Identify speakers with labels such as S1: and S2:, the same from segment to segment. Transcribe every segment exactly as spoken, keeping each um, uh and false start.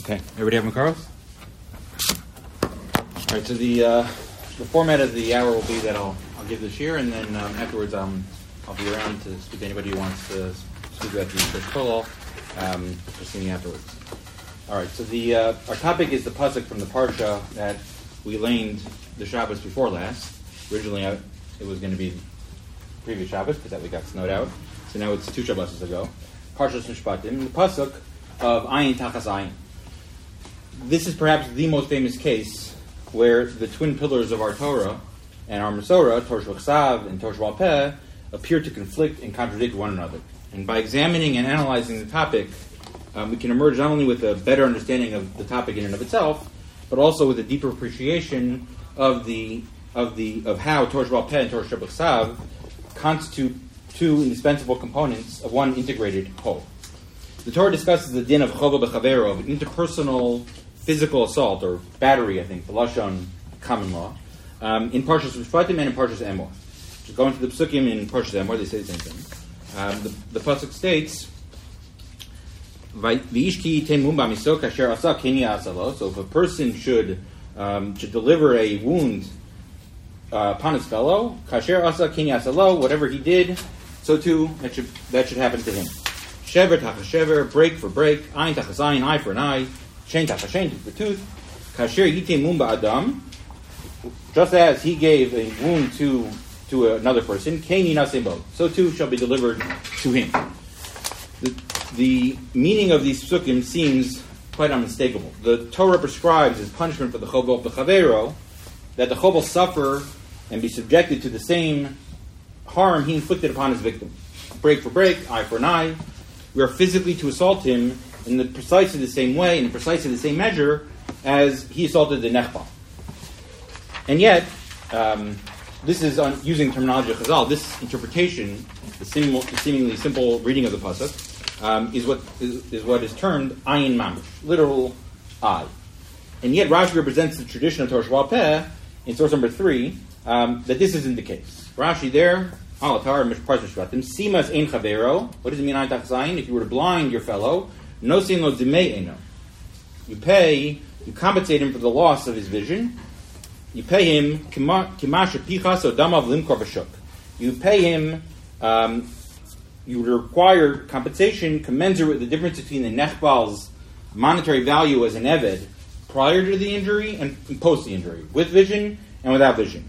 S1: Okay, everybody have Makaros? All right, so the uh, the format of the hour will be that I'll I'll give the shir, and then um, afterwards um, I'll be around to speak to anybody who wants to speak about the first kolal, um, proceeding afterwards. All right, so the uh, our topic is the pasuk from the parsha that we laned the Shabbos before last. Originally, I, it was going to be previous Shabbos, but that we got snowed out. So now it's two Shabbos ago. Parshas Mishpatim, the pasuk of Ayin Tachas Ayin. This is perhaps the most famous case where the twin pillars of our Torah and our Masorah, Torah Shebachsav and Torah Sheba'al Peh, appear to conflict and contradict one another. And by examining and analyzing the topic, um, we can emerge not only with a better understanding of the topic in and of itself, but also with a deeper appreciation of the of the of how Torah Sheba'al Peh and Torah Shebachsav constitute two indispensable components of one integrated whole. The Torah discusses the din of chova b'chavero, of interpersonal physical assault, or battery, I think, the Lashon common law, um, in Parshas Mishpatim and in Parshas Emor. So going to the Psukim in Parshas Emor, they say the same thing. Um, the, the Pasuk states, V'ishki temum b'miso kasher asa keni asalo. So if a person should um, should deliver a wound uh, upon his fellow, kasher asa keni asalo, whatever he did, so too that should that should happen to him. Shever tachas shever, break for break, ayin tachas ayin, eye for an eye, shein tachas shein, tooth for tooth. Kasher yitemum ba'adam, just as he gave a wound to to another person, keni nasebo, so too shall be delivered to him. The, the meaning of these psukim seems quite unmistakable. The Torah prescribes as punishment for the chobel b'chavero that the chobel suffer and be subjected to the same harm he inflicted upon his victim. Break for break, eye for an eye. We are physically to assault him in the precisely the same way, in precisely the same measure, as he assaulted the nechbal. And yet, um, this is on, using terminology of Chazal, this interpretation, the, sim- the seemingly simple reading of the pasuk, um, is what is, is what is termed ayin mamish, literal eye. And yet, Rashi represents the tradition of Torah Sheba'al Peh in source number three, um, that this isn't the case. Rashi there, Alatar, Parshas Mishpatim, Simas ein chavero. What does it mean, ayin tachas ayin? If you were to blind your fellow, no sin lo dimei eno. You pay, you compensate him for the loss of his vision. You pay him kimash pichas o damav limkor v'shuk. You pay him. Um, you would require compensation commensurate with the difference between the nechbal's monetary value as an eved prior to the injury and post the injury, with vision and without vision.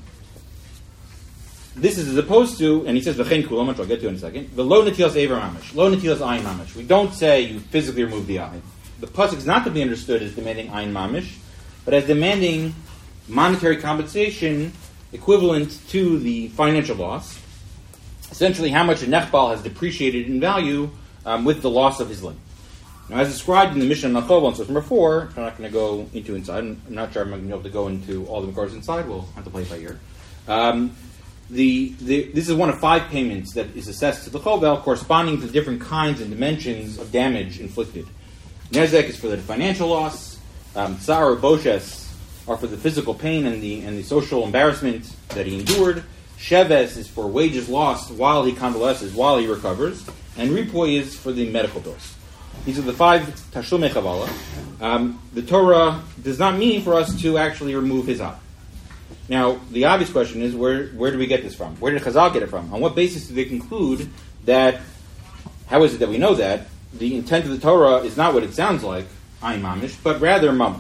S1: This is as opposed to, and he says, v'chein kulam, which I'll get to in a second, the lo netilas ever mamish, lo netilas ayin mamish. We don't say you physically remove the eye. The pasuk is not to be understood as demanding ayin mamish, but as demanding monetary compensation equivalent to the financial loss. Essentially, how much a nechbal has depreciated in value um, with the loss of his limb. Now, as described in the Mishnah Nachov on source number four, I'm not going to go into inside. I'm not sure I'm going to be able to go into all the Makars inside. We'll have to play it by ear. Um, The, the this is one of five payments that is assessed to the chovel, corresponding to different kinds and dimensions of damage inflicted. Nezek is for the financial loss. Um, Tsar or Boshes are for the physical pain and the and the social embarrassment that he endured. Sheves is for wages lost while he convalesces, while he recovers. And Ripoy is for the medical bills. These are the five Tashlumei Chavala. Um, the Torah does not mean for us to actually remove his eye. Now, the obvious question is, where where do we get this from? Where did Chazal get it from? On what basis do they conclude that, how is it that we know that, the intent of the Torah is not what it sounds like, ayin mamish, but rather mamon?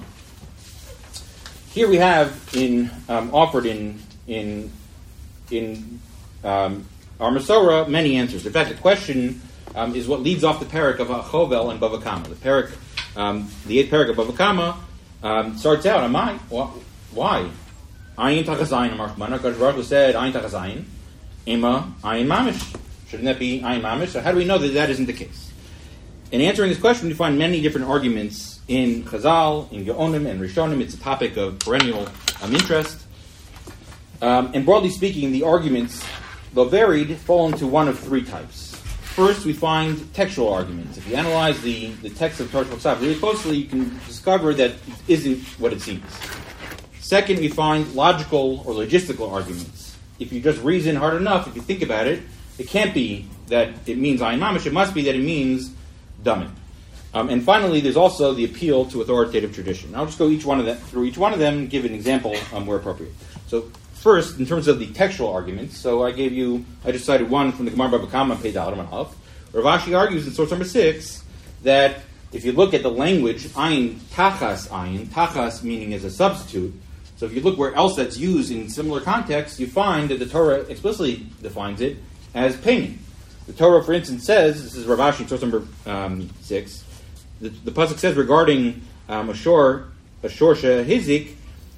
S1: Here we have in um, offered in in in um, our Masorah many answers. In fact, the question um, is what leads off the parak of Chovel and Bava Kama. The parak, um, the eighth parak of Bava Kama um, starts out, am I? Why? Ayin tachas ayin, Amar Chumana. Kadosh Baruch Hu said, ayin tachas ayin, ema ayin mamish. Shouldn't that be ayin mamish? So how do we know that that isn't the case? In answering this question, we find many different arguments in Chazal, in Geonim, and Rishonim. It's a topic of perennial um, interest. Um, and broadly speaking, the arguments, though varied, fall into one of three types. First, we find textual arguments. If you analyze the, the text of Torah Sheba'al Peh really closely, you can discover that it isn't what it seems. Second, we find logical or logistical arguments. If you just reason hard enough, if you think about it, it can't be that it means ayin mamish. It must be that it means damin. Um, and finally, there's also the appeal to authoritative tradition. I'll just go each one of them through each one of them and give an example um, where appropriate. So first, in terms of the textual arguments, so I gave you, I just cited one from the Gemara Baba Kama, Pei Dalet Amud Aleph. Rav Ashi argues in source number six that if you look at the language, ayin tachas ayin, tachas meaning as a substitute, so if you look where else that's used in similar contexts, you find that the Torah explicitly defines it as payment. The Torah, for instance, says, this is Rav Ashi, source number um, six, the, the pasuk says regarding um, a shor, a shor shehizik,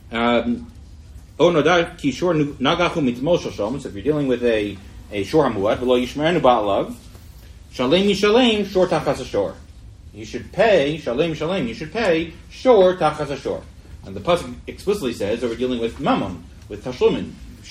S1: um, o nodar ki shor nagachu mitmol shoshalom. So if you're dealing with a a shor hamuad, v'lo yishmerenu ba'alav, shalem yishalem shor tachas shor. You should pay shalem shalem. You should pay shor tachas shor. And the pasuk explicitly says that we're dealing with mammon, with tashlumin,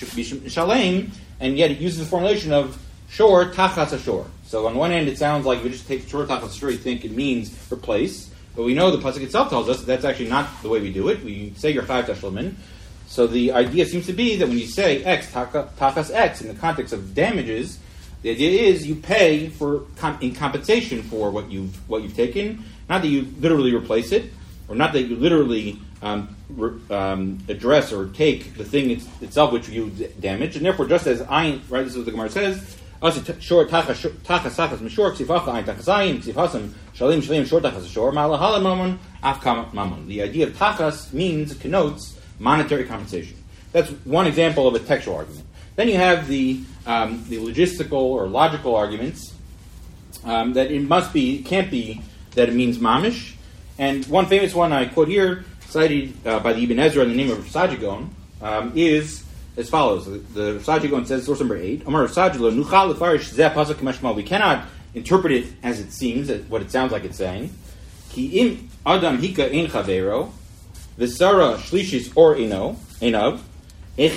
S1: shalem, and yet it uses the formulation of shor tachas shor. So on one hand, it sounds like if you just take shor tachas shor, you think it means replace. But we know the pasuk itself tells us that that's actually not the way we do it. We say you're chayav tashlumin. So the idea seems to be that when you say X, tachas X, in the context of damages, the idea is you pay for in compensation for what you've what you've taken, not that you literally replace it, or not that you literally um, re, um, address or take the thing it's, itself which you damage, and therefore, just as ayin, right? This is what the Gemara says. Shor tachas tachas mishor ksifacha ayin tachas ayin ksifasam shalim shalim shor tachas shor malahala mamon afkam mamon. The idea of tachas means connotes monetary compensation. That's one example of a textual argument. Then you have the um, the logistical or logical arguments um, that it must be, can't be that it means mamish. And one famous one I quote here, cited uh, by the Ibn Ezra in the name of Sajigon, um, is as follows. The, the Sajigon says, source number eight, Amar Sajilo nuchal lefarish zeh pasuk k'mashma. We cannot interpret it as it seems, what it sounds like it's saying. Ki im adam hika ein chavero v'sara shlishis or eno enav. The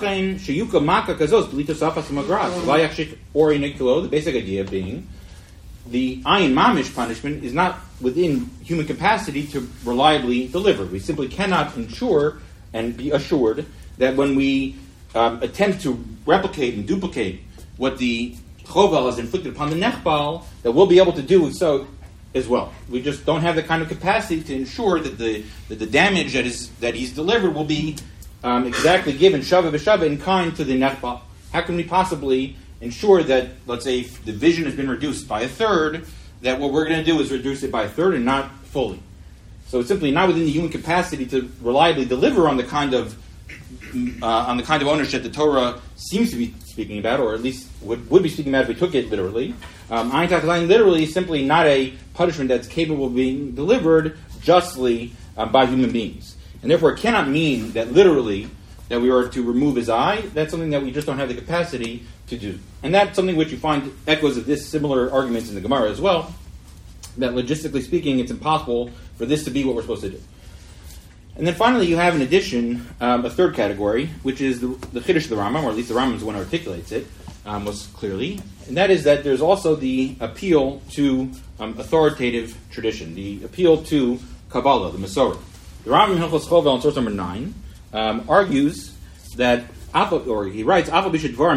S1: basic idea being the ayin mamish punishment is not within human capacity to reliably deliver. We simply cannot ensure and be assured that when we um, attempt to replicate and duplicate what the chovel has inflicted upon the nechbal, that we'll be able to do so as well. We just don't have the kind of capacity to ensure that the that the damage that is that he's delivered will be Um, exactly given shava v'shava in kind to the nechbal. How can we possibly ensure that, let's say, if the vision has been reduced by a third, that what we're going to do is reduce it by a third and not fully? So it's simply not within the human capacity to reliably deliver on the kind of uh, on the kind of ownership the Torah seems to be speaking about, or at least would, would be speaking about if we took it literally. Um, Ayin tachas ayin literally is simply not a punishment that's capable of being delivered justly uh, by human beings. And therefore, it cannot mean that literally that we are to remove his eye. That's something that we just don't have the capacity to do. And that's something which you find echoes of this similar arguments in the Gemara as well, that logistically speaking, it's impossible for this to be what we're supposed to do. And then finally, you have in addition um, a third category, which is the, the Chiddush of the Rambam, or at least the Rambam is the one who articulates it um, most clearly. And that is that there's also the appeal to um, authoritative tradition, the appeal to Kabbalah, the Masorah. The Rambam Hilchos Chovel on source number nine um, argues that, or he writes, there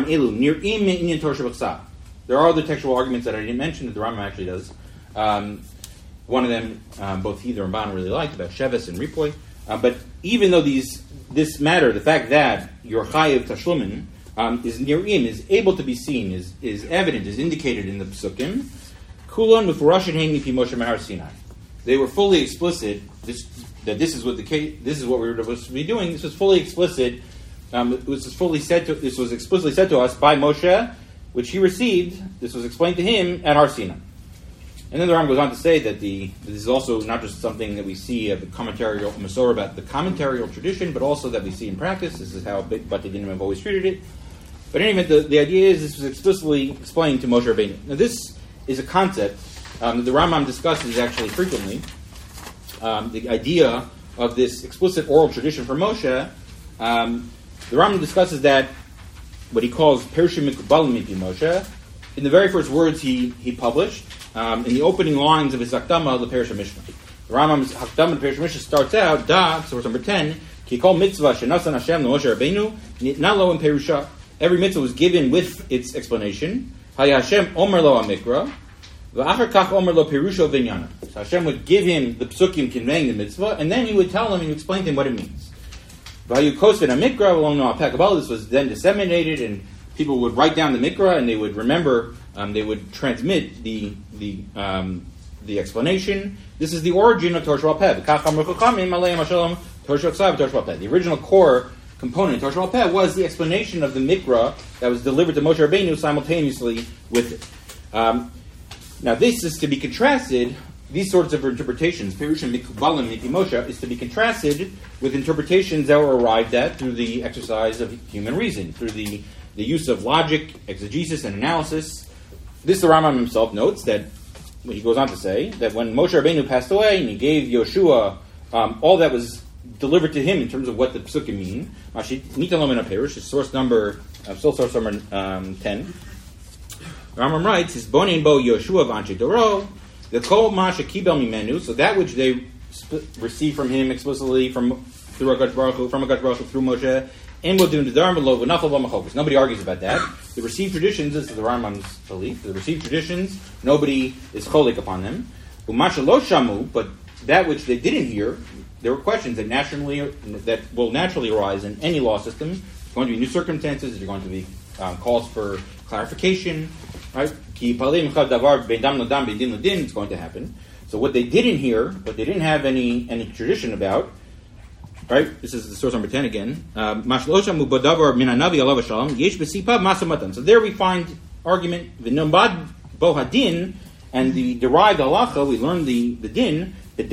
S1: are other textual arguments that I didn't mention that the Rambam actually does. Um, one of them, um, both he and Ramban really liked, about Sheves and Ripoy. Uh, but even though these this matter, the fact that your chayiv tashlumin um, is nirim, is able to be seen, is is evident, is indicated in the Pesukim, kulon with Russian hanging pi Moshe Mehar Sinai. They were fully explicit. This, that this is what the case, this is what we were supposed to be doing. This was fully explicit. Um, it was fully said to. This was explicitly said to us by Moshe, which he received. This was explained to him at Har Sinai. And then the Rambam goes on to say that the this is also not just something that we see of the commentarial Masorah about the commentarial tradition, but also that we see in practice. This is how Bate Dinim have always treated it. But in any event, the, the idea is this was explicitly explained to Moshe Rabbeinu. Now, this is a concept um, that the Rambam discusses actually frequently. Um, the idea of this explicit oral tradition from Moshe, um, the Rambam discusses that what he calls Perushim Mikubalim Mipi Moshe. In the very first words he he published, um, in the opening lines of his Hakdama, the Perush Mishnah. The Rambam's Hakdama, the Perush Mishnah starts out, Da, source number ten, Ki kol mitzvah shenasan Hashem leMoshe Rabbeinu nitnalo in Perusha. Every mitzvah was given with its explanation. Haya Hashem Omer Lo Amikra. V'achar kach omer lo pirusho v'nyana. So Hashem would give him the psukim conveying the mitzvah, and then he would tell him and explain to him what it means. V'hayu kosven ha-mikra v'lo no ha-peh. This was then disseminated, and people would write down the mikra, and they would remember, um, they would transmit the the um, the explanation. This is the origin of Torah Sheba'al Peh. V'kach amru chachamim aleim hashalom Torah Sheba'al Torah Sheba'al Peh. The original core component of Torah Sheba'al Peh was the explanation of the mikra that was delivered to Moshe Rabbeinu simultaneously with it. Um, now this is to be contrasted, these sorts of interpretations, Perushim Mikubalim Miki Moshe, is to be contrasted with interpretations that were arrived at through the exercise of human reason, through the, the use of logic, exegesis, and analysis. This the Rambam himself notes that, he goes on to say, that when Moshe Rabbeinu passed away and he gave Yoshua um, all that was delivered to him in terms of what the psukim mean, Nitalom in a Perush, is source number, uh, still source number um, ten. Rambam writes, "Is bonin bo Yoshua v'anche doro the kol masha kibel mimenu." So that which they sp- received from him explicitly from through HaKadosh Baruch Hu, from HaKadosh Baruch Hu through Moshe, and will do the dharma lo v'nafal v'machokos. Nobody argues about that. The received traditions, this is the Rambam's belief. The received traditions, nobody is cholik upon them. Umasha lo shamu, but that which they didn't hear, there were questions that naturally that will naturally arise in any law system. There's going to be new circumstances. There's going to be um, calls for clarification. Right? It's going to happen. So what they didn't hear, what they didn't have any any tradition about, right? This is the source number ten again. Um, so there we find argument bohadin and the derived halacha. We learn the the din.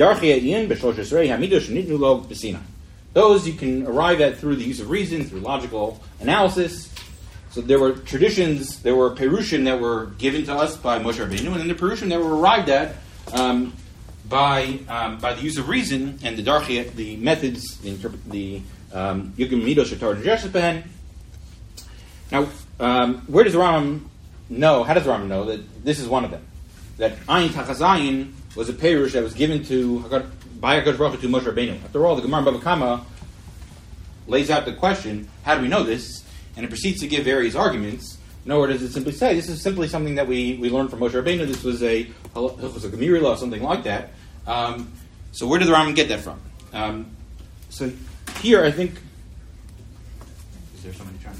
S1: Those you can arrive at through the use of reason, through logical analysis. So there were traditions, there were perushim that were given to us by Moshe Rabbeinu, and then the perushim that were arrived at um, by um, by the use of reason and the darchia, the methods, the the um, yugim midos shatar and Now, um, where does the Rambam know? How does the Rambam know that this is one of them? That Ayin Tachazayin was a perush that was given to by HaKadosh Baruch Hu to Moshe Rabbeinu. After all, the Gemara Bava Kama lays out the question: how do we know this? And it proceeds to give various arguments. Nowhere does it simply say, this is simply something that we, we learned from Moshe Rabbeinu, this was a this was a Gemiri law, something like that. Um, so where did the Rambam get that from? Um, so here I think... Is there somebody trying to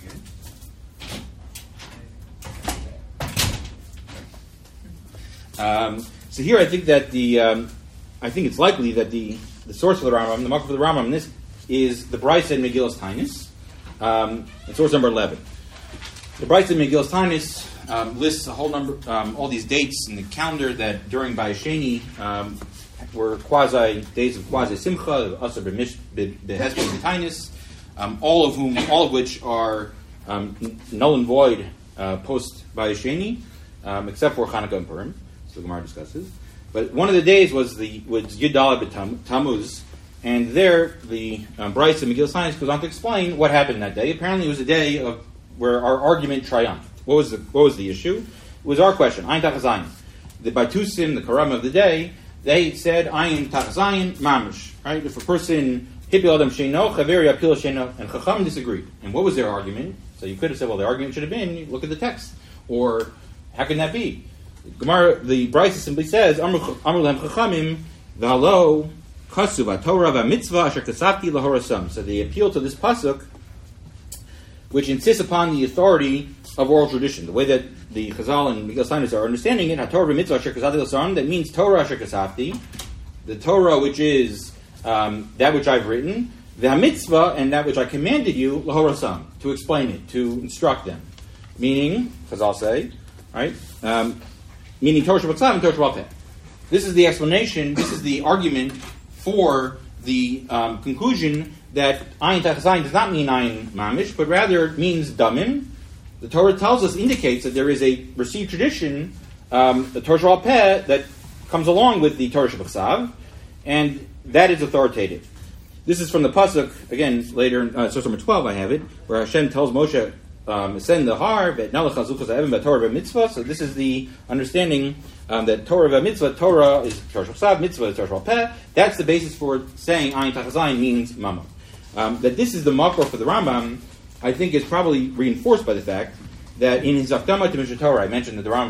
S1: get in? Um, so here I think that the... Um, I think it's likely that the, the source of the Rambam, the marker for the Rambam in this, is the Brisa in Megillas Taanis. Um, and source number eleven. The Brisa in Megillas Taanis um, lists a whole number, um, all these dates in the calendar that during Bayesheni um, were quasi days of quasi simcha, Asar b'Hespen b'Taanis, um, all of whom, all of which are um, null and void uh, post Bayesheni, um, except for Chanukah and Purim. So the Gemara discusses. But one of the days was the was Yud Daled b'Tammuz. And there, the um, Brisa of Megillas Taanis goes on to explain what happened that day. Apparently, it was a day of where our argument triumphed. What was the what was the issue? It was our question. Ayin Tachazayin. The Baitusim, the Karam of the day, they said Ayin Tachazayin Mamish. Right? If a person Hipil Adam Sheino, Chaveri Apil Sheino, and Chacham disagreed. And what was their argument? So you could have said, well, the argument should have been, look at the text, or how can that be? Gemara, the Brisa simply says Amru Lehem Chachamim V'Halo. So they appeal to this pasuk, which insists upon the authority of oral tradition. The way that the Chazal and Megillas Taanis are understanding it, that means Torah asher kasafti, the Torah which is um, that which I've written, the mitzvah and that which I commanded you, lahorasam, to explain it, to instruct them. Meaning, Chazal say, right? Um, meaning Torah Shabbat and Torah Shabbat. This is the explanation. This is the argument for the um, conclusion that Ayin Tachazayin does not mean Ayin Mamish, but rather means Damim. The Torah tells us, indicates that there is a received tradition, um, the Torah Sheba'al Peh, that comes along with the Torah Shabbat, and that is authoritative. This is from the pasuk again later in uh, source number twelve. I have it where Hashem tells Moshe, um, "Ascend the har, bet nalach hazuchas ha'evim b'Torah b'mitzvah." So this is the understanding. Um, that Torah v'mitzvah, Torah is Torah Shabbat, mitzvah is Torah Sheba'al Peh. That's the basis for saying Ayin Tachazayin means Mama. Um, that this is the makor for the Rambam, I think is probably reinforced by the fact that in his Akdama to Mishnah Torah, I mentioned that the Rambam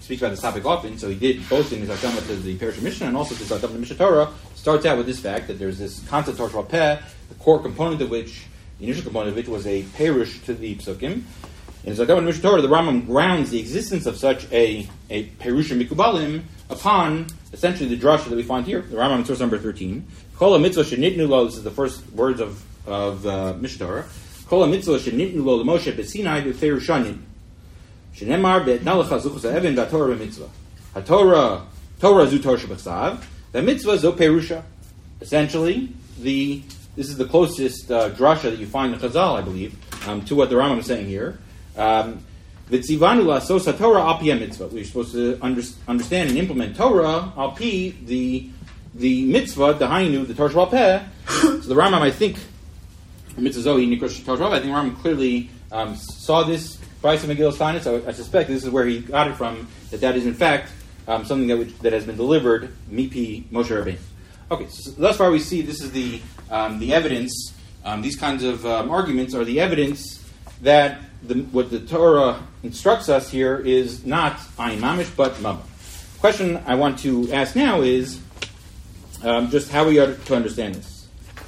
S1: speaks about this topic often, so he did both in his Hakdama to the Perush Mishnah and also to his Hakdama to Mishnah Torah, starts out with this fact that there's this concept Torah Sheba'al Peh, the core component of which, the initial component of which was a Perush to the Psukim. In his Hakdama to Mishnah Torah, the Rambam grounds the existence of such a, a Perush Mikubalim upon essentially the drasha that we find here. The Rambam in source number thirteen. Kol mitzvah shenitnu lo, this is the first words of, of uh, Mishnah Torah. Kol mitzvah shenitnu lo l'Moshe b'Sinai b'Perushanim. Shenemar be'etna lecha zuchus ha'even v'atorah b'mitzvah. HaTorah, Torah zu Torah shebachsav, the mitzvah zo perusha. Essentially, the this is the closest uh, drasha that you find in Chazal, I believe, um, to what the Rambam is saying here. Um, V'tzivanu la'asos HaTorah al pi mitzvah. We're supposed to under, understand and implement Torah al pi, the the mitzvah, the hainu, the Torah Sheba'al Peh. So the Rambam, I think, mitzvah zohi nikrosh Torah Sheba'al Peh, I think Rambam clearly um, saw this by some Megillah Steinitz. So I suspect this is where he got it from, that that is in fact um, something that which, that has been delivered mipi Moshe Rabbeinu. Okay, so thus far we see this is the um, the evidence. Um, these kinds of um, arguments are the evidence that the, what the Torah instructs us here is not ayin mamish but mama. The question I want to ask now is um, just how we are to understand this.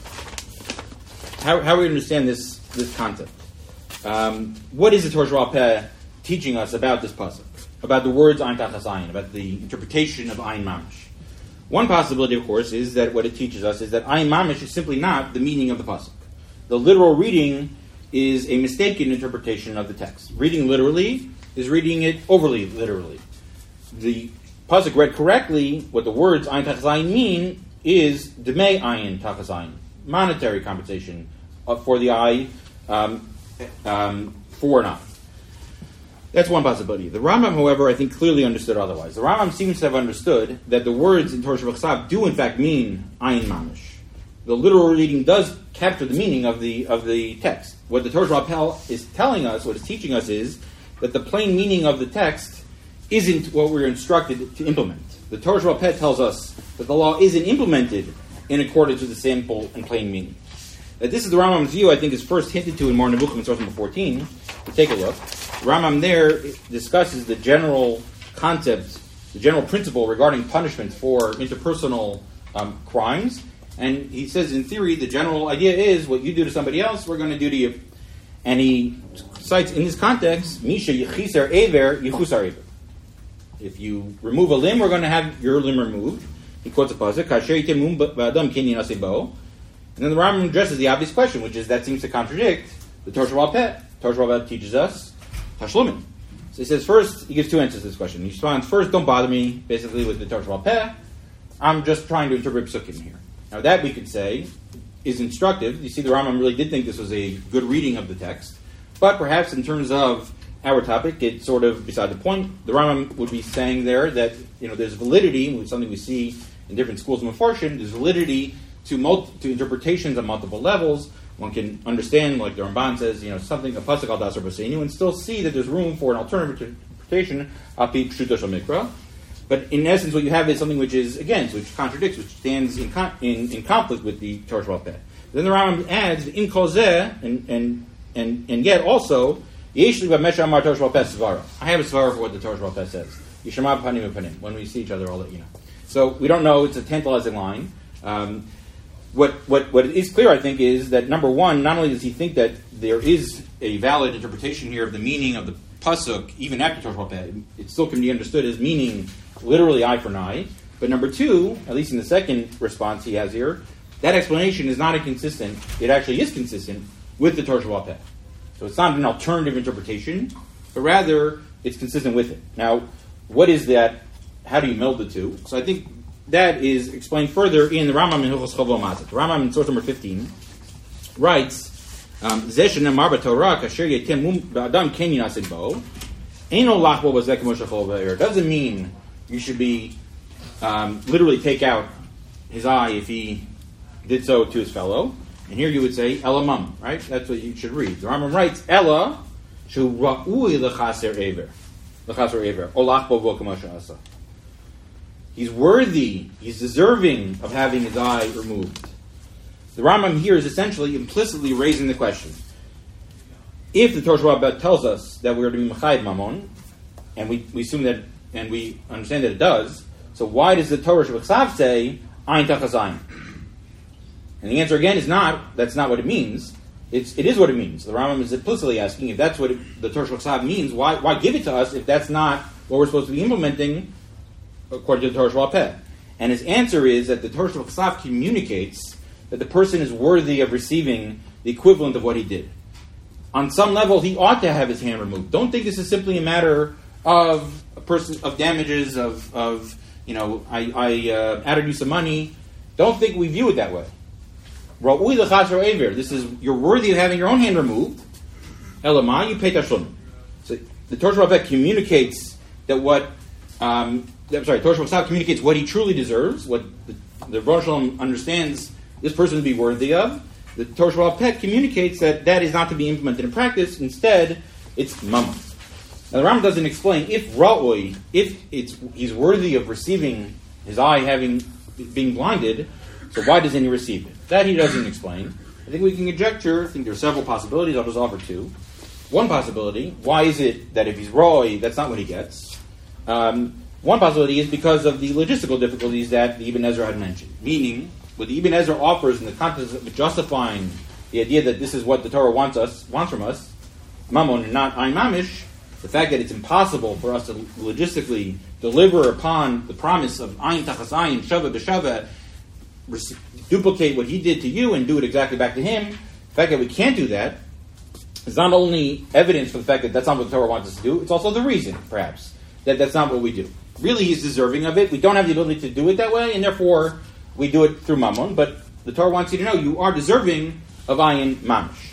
S1: How how we understand this this concept. Um, what is the Torah Sheba'al Peh teaching us about this pasuk, about the words ayin tachas ayin, about the interpretation of ayin mamish? One possibility, of course, is that what it teaches us is that ayin mamish is simply not the meaning of the pasuk. The literal reading is a mistaken interpretation of the text. Reading literally is reading it overly literally. The pasuk read correctly, what the words ayin tachas ayin mean is demei ayin tachas ayin, monetary compensation for the eye. Um, Um, for an eye. That's one possibility. The Rambam, however, I think clearly understood otherwise. The Rambam seems to have understood that the words in Torah Shebachsav do in fact mean ayin mamish. The literal reading does capture the meaning of the of the text. What the Torah Sheba'al Peh is telling us, what it's teaching us, is that the plain meaning of the text isn't what we're instructed to implement. The Torah Sheba'al Peh tells us that the law isn't implemented in accordance with the simple and plain meaning. That this is the Rambam's view, I think, is first hinted to in Mar Nevuchim in source number fourteen. To take a look, the Rambam there discusses the general concept, the general principle regarding punishment for interpersonal um, crimes, and he says, in theory, the general idea is what you do to somebody else, we're going to do to you. And he cites in this context, Misha yichisar ever yichusar ever. If you remove a limb, we're going to have your limb removed. He quotes a pasuk, Kasher yitemum ba'adam kinyan asebo. And then the Rambam addresses the obvious question, which is that seems to contradict the Torah Sheba'al Peh. Torah Sheba'al Peh teaches us Tashlumin. So he says first, he gives two answers to this question. He responds, first, don't bother me, basically, with the Torah Sheba'al Peh. I'm just trying to interpret Psukim here. Now that, we could say, is instructive. You see, the Rambam really did think this was a good reading of the text. But perhaps in terms of our topic, it's sort of beside the point. The Rambam would be saying there that, you know, there's validity, which is something we see in different schools of Mefarshim, there's validity to multi, to interpretations on multiple levels. One can understand, like the Ramban says, you know, something, a pasuk al dasar b'seinu, and still see that there's room for an alternative interpretation, api pshuto shel mikra. But in essence, what you have is something which is, again, which contradicts, which stands in con- in, in conflict with the Torah Sheba'al Peh. Then the Rambam adds, in kol zeh, and and and and yet also, yesh li b'mesha amar Torah Sheba'al Peh svara. I have a svara for what the Torah Sheba'al Peh says. Yishama panim panim. When we see each other, I'll let you know. So we don't know. It's a tantalizing line. Um, What, what what is clear, I think, is that, number one, not only does he think that there is a valid interpretation here of the meaning of the pasuk, even after Torah Sheba'al Peh, it still can be understood as meaning literally eye for an eye. But number two, at least in the second response he has here, that explanation is not inconsistent. It actually is consistent with the Torah Sheba'al Peh. So it's not an alternative interpretation, but rather it's consistent with it. Now, what is that? How do you meld the two? So I think that is explained further in the Rambam in Hilchos Chol V'Mazit. The Rambam in source number fifteen writes, "Zeh shenemar b'Torah kasher yetem b'adam ken yinasid bo, eino lachbo b'zeh k'mo shechol v'er." Doesn't mean you should be um, literally take out his eye if he did so to his fellow. And here you would say elamam, right? That's what you should read. The Rambam writes, "Ela shu ra'ui lechaser ever, lechaser ever, o lachbo bo k'mo she'asa." He's worthy, he's deserving of having his eye removed. The Rambam here is essentially implicitly raising the question. If the Torah Sheba'al Peh tells us that we are to be Mechayed Mammon, and we, we assume that and we understand that it does. So why does the Torah Shebachsav say Ayin Tachas Ayin? And the answer again is not. That's not what it means. It's it is what it means. The Rambam is implicitly asking if that's what it, the Torah Shebachsav means. Why why give it to us if that's not what we're supposed to be implementing according to the Torah Sheba'al Peh? And his answer is that the Torah Shebachsav communicates that the person is worthy of receiving the equivalent of what he did. On some level, he ought to have his hand removed. Don't think this is simply a matter of a person of damages of of you know I, I uh, added you some money. Don't think we view it that way. Ra'ui l'chasher aver. This is you're worthy of having your own hand removed. Elamai you pay tashlum. So the Torah Sheba'al Peh communicates that what um, I'm sorry, Torah Sheba'al communicates what he truly deserves, what the, the Rebbeinu Shalom understands this person to be worthy of. The Torah Sheba'al Peh communicates that that is not to be implemented in practice. Instead, it's mammon. Now the Rambam doesn't explain if ra'oi, if it's he's worthy of receiving his eye having being blinded. So why doesn't he receive it? That he doesn't explain. I think we can conjecture. I think there are several possibilities. I'll just offer two. One possibility: why is it that if he's ra'oi, that's not what he gets? Um, one possibility is because of the logistical difficulties that the Ibn Ezra had mentioned. Meaning, what the Ibn Ezra offers in the context of justifying the idea that this is what the Torah wants us wants from us, mammon and not ayin mamish, the fact that it's impossible for us to logistically deliver upon the promise of ayin tachas ayin, shava b'shava, duplicate what he did to you and do it exactly back to him. The fact that we can't do that is not only evidence for the fact that that's not what the Torah wants us to do, it's also the reason, perhaps, that that's not what we do. Really, he's deserving of it. We don't have the ability to do it that way, and therefore we do it through mammon. But the Torah wants you to know you are deserving of ayin mamish.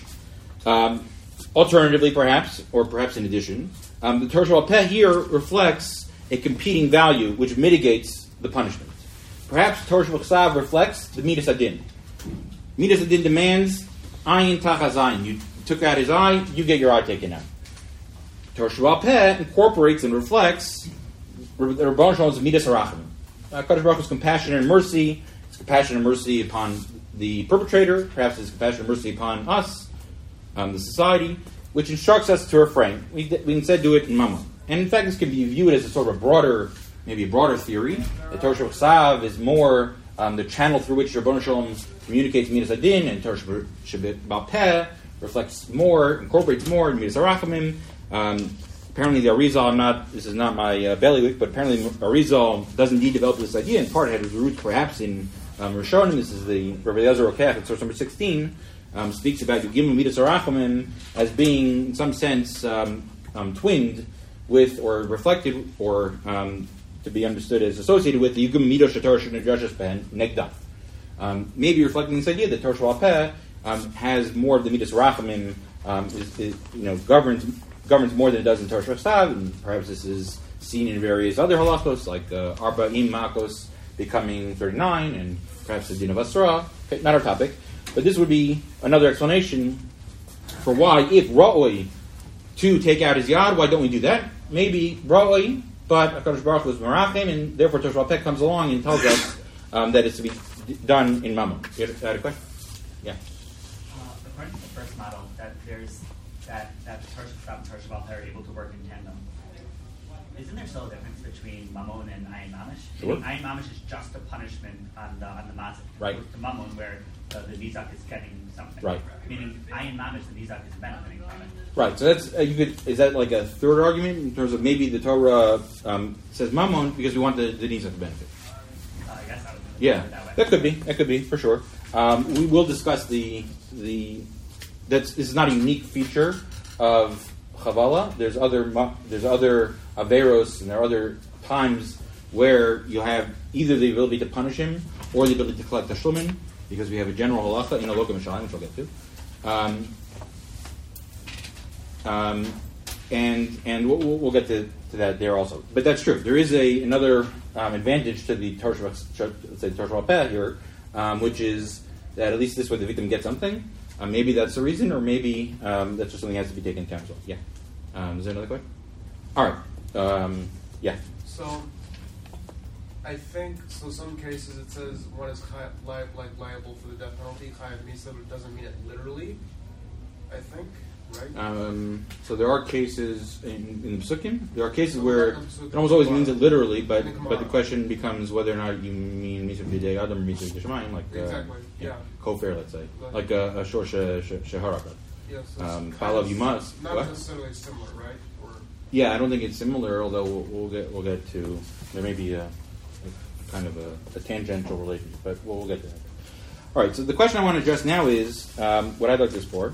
S1: Um, alternatively, perhaps, or perhaps in addition, um, the Torah Sheba'al Peh here reflects a competing value which mitigates the punishment. Perhaps Torah Shebachsav reflects the Midas Adin. Midas Adin demands ayin tachas ayin. You took out his eye, you get your eye taken out. Torah Sheba'al Peh incorporates and reflects the Rebbeinu Shalom's Midas Harachamim. Uh, Kadosh Baruch Hu's compassion and mercy, his compassion and mercy upon the perpetrator, perhaps his compassion and mercy upon us, um, the society, which instructs us to refrain. We, we instead do it in mammon. And in fact, this can be viewed as a sort of a broader, maybe a broader theory. The Torah Shebachsav is more um, the channel through which Rebbeinu Shalom communicates Midas Adin, and Torah Sheba'al Peh reflects more, incorporates more Midas Harachamim. Um, apparently, the Arizal, I'm not. This is not my uh, bailiwick, but apparently, Arizal does indeed develop this idea. In part, it had its roots perhaps in um, Rishonim. This is the Rabbi Eliezer Rokach at source number sixteen. Um, speaks about Yugim Midas Harachamim as being, in some sense, um, um, twinned with or reflected or um, to be understood as associated with the Yugim Midas Torah Shenedrashes Ben Negdaf. Um, maybe reflecting this idea that Torah Sheba'al Peh um, has more of the Midas Harachamim, um, is, is, you know, governs governs more than it does in Torah Shebachsav, and perhaps this is seen in various other halachos, like uh, Arba'im Makos becoming thirty-nine, and perhaps the Din of Asra. Okay, not our topic, but this would be another explanation for why, if Ra'oi to take out his yad, why don't we do that? Maybe Ra'oi, but HaKadosh Baruch Hu is Merachim, and therefore Torah Sheba'al Peh comes along and tells us um, that it's to be d- done in mammon. You had a question? Yeah.
S2: Uh, according to the first model, that there's that that Torah Shebachsav and Torah Sheba'al Peh are able to work in tandem. Isn't there still a difference between mammon and ayin mamish?
S1: Sure.
S2: Ayin mamish is just a punishment on the on the matzah,
S1: Right.
S2: The mammon where uh, the nizak is getting something.
S1: Right.
S2: Meaning ayin mamish, the nizak is benefiting from it.
S1: Right, so that's uh, you could. Is that like a third argument in terms of maybe the Torah um, says mammon because we want the, the nizak to benefit?
S2: Uh, I guess I would
S1: Yeah,
S2: that way.
S1: that could be. That could be for sure. Um, we will discuss the the. That's this is not a unique feature of Chavala. There's other ma- there's other averos and there are other times where you have either the ability to punish him or the ability to collect tashlumin, because we have a general halacha in a loka mishalim, which I'll get to. Um, um, and and we'll, we'll get to, to that there also. But that's true. There is a another um, advantage to the Torah Sheba'al Peh here, um, which is that at least this way the victim gets something. Uh, maybe that's the reason, or maybe um, that's just something that has to be taken into account as well. Yeah. Um, is there another question? All right. Um, yeah.
S3: So, I think, so some cases it says one is chi- li- like liable for the death penalty, chayav misa, but it doesn't mean it literally, I think. right?
S1: Um, so there are cases in, in the Psukim. There are cases where it almost always means it literally, but but the question becomes whether or not you mean Mitzvah B'dei Adam or Mitzvah B'Shemayim, like uh,
S3: exactly, yeah,
S1: Kofer, let's say,
S3: Like-
S1: like a, a Shor She- She- Sheharaka.
S3: yes. it's
S1: Um,
S3: kind
S1: Balav,
S3: of
S1: you must.
S3: Not
S1: What?
S3: necessarily similar, right? Or
S1: Yeah, I don't think it's similar, although we'll, we'll get we'll get to there may be a, a kind of a, a tangential relationship, but we'll, we'll get to that. All right. So the question I want to address now is um, what I'd like to explore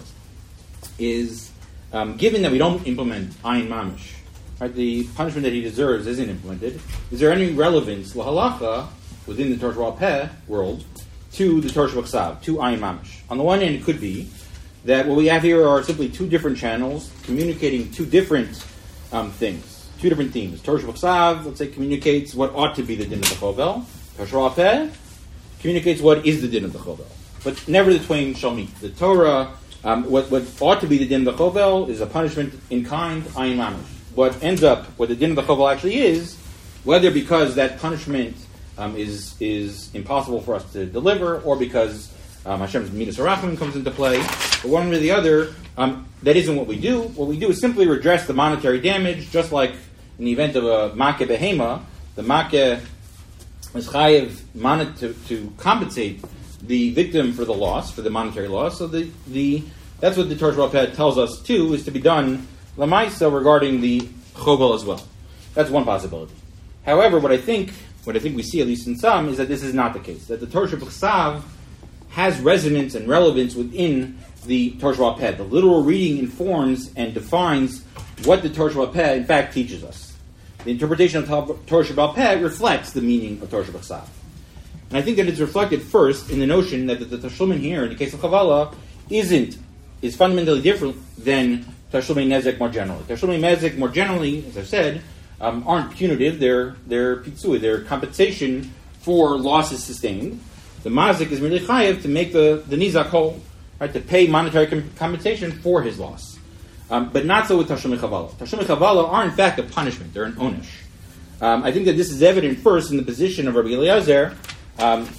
S1: is um, given that we don't implement ayin mamish, right? The punishment that he deserves isn't implemented. Is there any relevance lahalacha within the Torah Sheba'al Peh world to the Torah Sheba'al to ayin mamish? On the one hand, it could be that what we have here are simply two different channels communicating two different um, things, two different themes. Torah Sheba'al, let's say, communicates what ought to be the din of the chovel. Torah Sheba'al Peh communicates what is the din of the chovel. But never the twain shall meet. The Torah, um, what, what ought to be the din of the chovel is a punishment in kind, ayin mamish. What ends up, what the din of the chovel actually is, whether because that punishment um, is is impossible for us to deliver, or because um, Hashem's midas harachim comes into play, but one way or the other, um, that isn't what we do. What we do is simply redress the monetary damage, just like in the event of a makeh behema, the makeh is chayev mana to, to compensate the victim for the loss, for the monetary loss. So the, the that's what the Torah Sheba'al Peh tells us too, is to be done lamaisa regarding the chovel as well. That's one possibility. However, what I think, what I think we see at least in some, is that this is not the case. That the Torah Sheba'al has resonance and relevance within the Torah Sheba'al Peh. The literal reading informs and defines what the Torah Sheba'al Peh in fact teaches us. The interpretation of Torah Sheba'al Peh reflects the meaning of Torah Sheba'al. And I think that it's reflected first in the notion that the, the Tashlumin here, in the case of Chavala, isn't, is fundamentally different than Tashlumei Nezek more generally. Tashlumei Nezek more generally, as I've said, um, aren't punitive, they're, they're pitzui, they're compensation for losses sustained. The Mazik is merely chayev to make the, the Nizak whole, right, to pay monetary com- compensation for his loss. Um, but not so with Tashlumei Chavala. Tashlumei Chavala are in fact a punishment, they're an onish. Um, I think that this is evident first in the position of Rabbi Eliezer, um,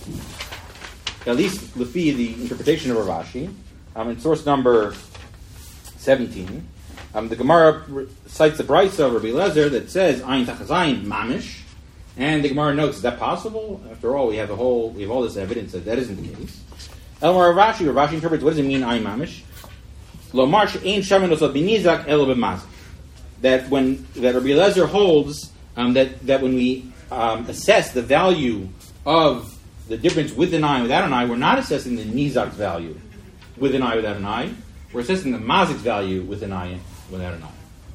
S1: at least lefi the interpretation of Rav Ashi, um, in source number seventeen. Um, the Gemara cites the Brisa of Rabbi Eliezer that says Ayin Tachazayin Mamish, and the Gemara notes, is that possible? After all, we have a whole we have all this evidence that that isn't the case. Elmar Rav Ashi, Rav Ashi interprets, what does it mean Ayin Mamish? Lomar she'ein shamin osot b'nizak elo b'mazik. That when that Rabbi Eliezer holds um, that that when we um, assess the value of the difference with an eye and without an eye, we're not assessing the nizak's value with an eye without an eye. We're assessing the mazik's value with an eye and without an eye.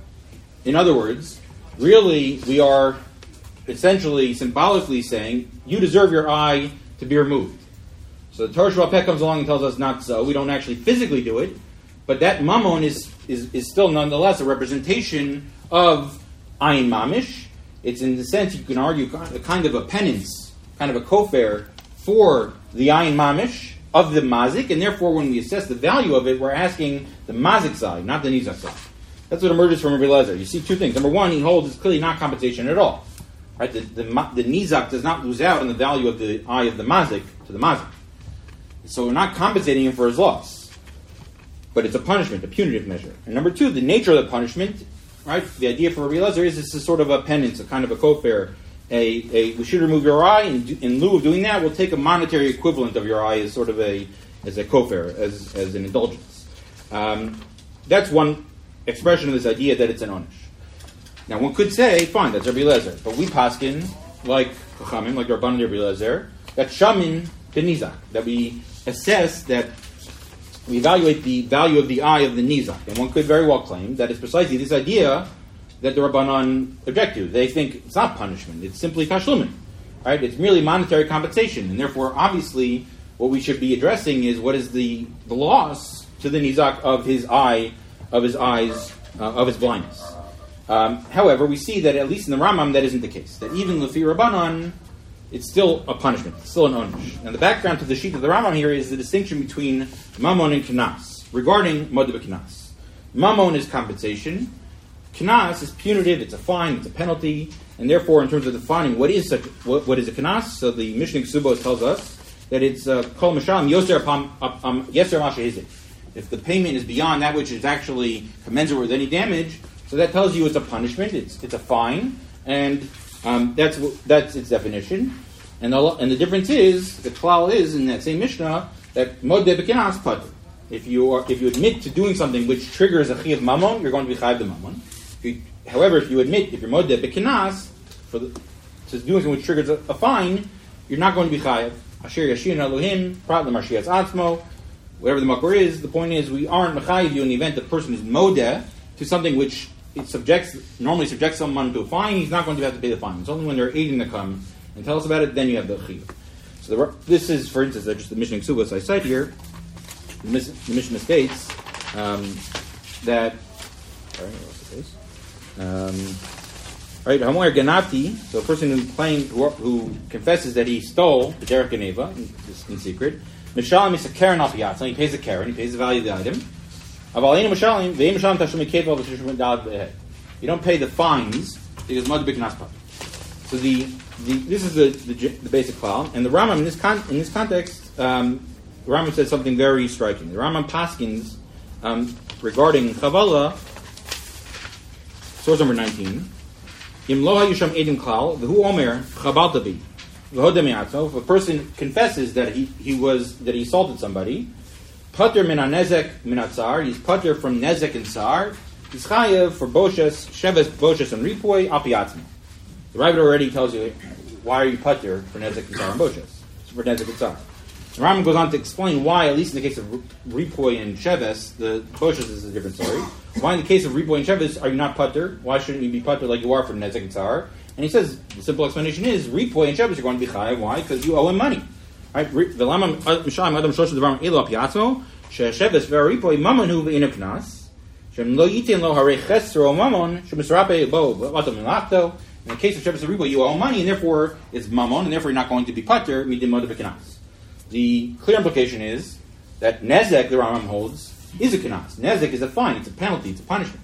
S1: In other words, really we are essentially symbolically saying you deserve your eye to be removed. So the Torah Sheba'al Peh comes along and tells us not so. We don't actually physically do it, but that mamon is, is, is still nonetheless a representation of ayin mamish. It's in the sense you can argue a kind of a penance, kind of a kofer for the ayin mamish of the mazik, and therefore when we assess the value of it, we're asking the mazik side, not the nizak side. That's what emerges from Rabbi Eliezer. You see two things. Number one, he holds it's clearly not compensation at all. Right? The, the, the nizak does not lose out on the value of the eye of the mazik to the mazik. So we're not compensating him for his loss. But it's a punishment, a punitive measure. And number two, the nature of the punishment, right? The idea for Rabbi Eliezer is this is sort of a penance, a kind of a kofer. A, a, we should remove your eye, and in lieu of doing that, we'll take a monetary equivalent of your eye as sort of a as a kofer, as as an indulgence. Um, that's one expression of this idea that it's an onish. Now, one could say, fine, that's Rabbi Eliezer, but we paskin like Chachamim, like Rabban Rabbi Eliezer, that shamin benizak, that we assess that we evaluate the value of the eye of the nizak, and one could very well claim that it's precisely this idea that the Rabbanan object to. They think it's not punishment, it's simply tashlumin, right? It's merely monetary compensation, and therefore, obviously, what we should be addressing is what is the, the loss to the nizak of his eye, of his eyes, uh, of his blindness. Um, however, we see that at least in the Rambam, that isn't the case. That even lefi Rabbanan, it's still a punishment, it's still an onish. And the background to the sheet of the Rambam here is the distinction between mamon and knas regarding modeh b'knas. Mamon is compensation. Knas is punitive, it's a fine, it's a penalty, and therefore, in terms of defining what is such, what, what is a knas, so the Mishnah Ksubos tells us that it's kol masham yoser yeser mashahizik. if the payment is beyond that which is actually commensurate with any damage, so that tells you it's a punishment, it's it's a fine, and um, that's that's its definition. And the, and the difference is, the klal is, in that same Mishnah, that modeh b'kinas pater. If you are, if you admit to doing something which triggers a chiyuv mamon, you're going to be chayav the mamon. If you, however, if you admit, if you're modeh b'kinas, for the, to doing something which triggers a, a fine, you're not going to be chayav. Asher yashin Elohim, prat l'marshias atzmo, whatever the makor is, the point is, we aren't mechayiv you in the event the person is modeh to something which it subjects, normally subjects someone to a fine, he's not going to have to pay the fine. It's only when they're aiding to come and tell us about it, then you have the chiyuv. So the, this is, for instance, just the Mishnah Ksubas I cite here. The, mis, the Mishnah states um, that. Sorry, what's the case? Um, right, Hamoyer Ganati. So a person who claims, who, who confesses that he stole the derech geneva in, in secret. Mishalim is a karen al piyatza. He pays a karen. He pays the value of the item. Avalinu mishalim ve'im mishalim tashum kevel v'tishum dalad behed. You don't pay the fines because mod b'knas. So the The, this is the, the, the basic klal, and the Rambam in this con, in this context, um, the Rambam says something very striking. The Rambam paskins um, regarding chavala, source number nineteen. Im loha yisham edim klal v'hu omer chabalta bi v'ho demiatzo. If a person confesses that he, he was that he assaulted somebody, pater min hanezek min hatzar. He's pater from nezek and tsar. He's chayev for boshes sheves boshes and ripoy apiatzmo. The Ravid already tells you why are you pater for nezek and tsar and boshes. So for nezek and tsar. The Rambam goes on to explain why, at least in the case of ripoy and sheves, the boshes is a different story. Why in the case of ripoy and sheves are you not pater? Why shouldn't you be pater like you are for nezek and tsar? And he says the simple explanation is ripoy and sheves are going to be chayav. Why? Because you owe him money. Right? The Lama Misham Adam Shosh Devarim Elo Apiatzo Sheves VeRipoy Mamonu VeInu Knas Shem Lo Yitin Lo Harei Chesro Mamon Shemisrape Bo Vato Milachto. In the case of Sheves VeRipoy, you owe money, and therefore it's Mamon, and therefore you're not going to be pater Midim Moed V'Knas. The clear implication is that Nezek, the Rambam holds, is a Knas. Nezek is a fine, it's a penalty, it's a punishment.